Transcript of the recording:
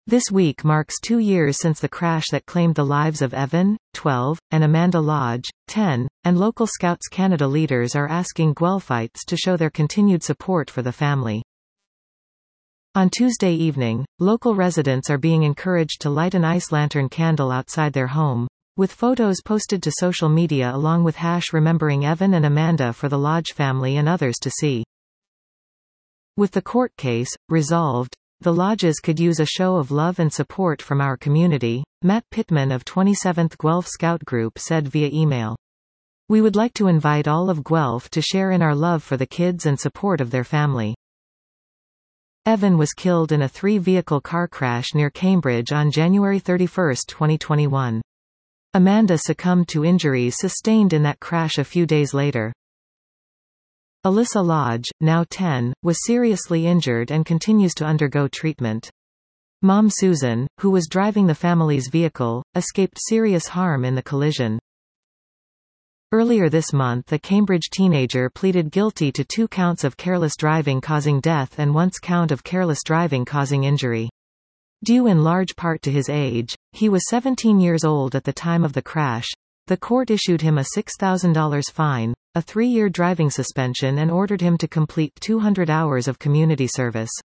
This week marks 2 years since the crash that claimed the lives of Evan, 12, and Amanda Lodge, 10, and local Scouts Canada leaders are asking Guelphites to show their continued support for the family. On Tuesday evening, local residents are being encouraged to light an ice lantern candle outside their home, with photos posted to social media along with #remembering Evan and Amanda for the Lodge family and others to see. With the court case resolved, the lodges could use a show of love and support from our community, Matt Pittman of 27th Guelph Scout Group said via email. We would like to invite all of Guelph to share in our love for the kids and support of their family. Evan was killed in a 3-vehicle car crash near Cambridge on January 31, 2021. Amanda succumbed to injuries sustained in that crash a few days later. Alyssa Lodge, now 10, was seriously injured and continues to undergo treatment. Mom Susan, who was driving the family's vehicle, escaped serious harm in the collision. Earlier this month, a Cambridge teenager pleaded guilty to 2 counts of careless driving causing death and 1 count of careless driving causing injury. Due in large part to his age, he was 17 years old at the time of the crash. The court issued him a $6,000 fine, a 3-year driving suspension and ordered him to complete 200 hours of community service.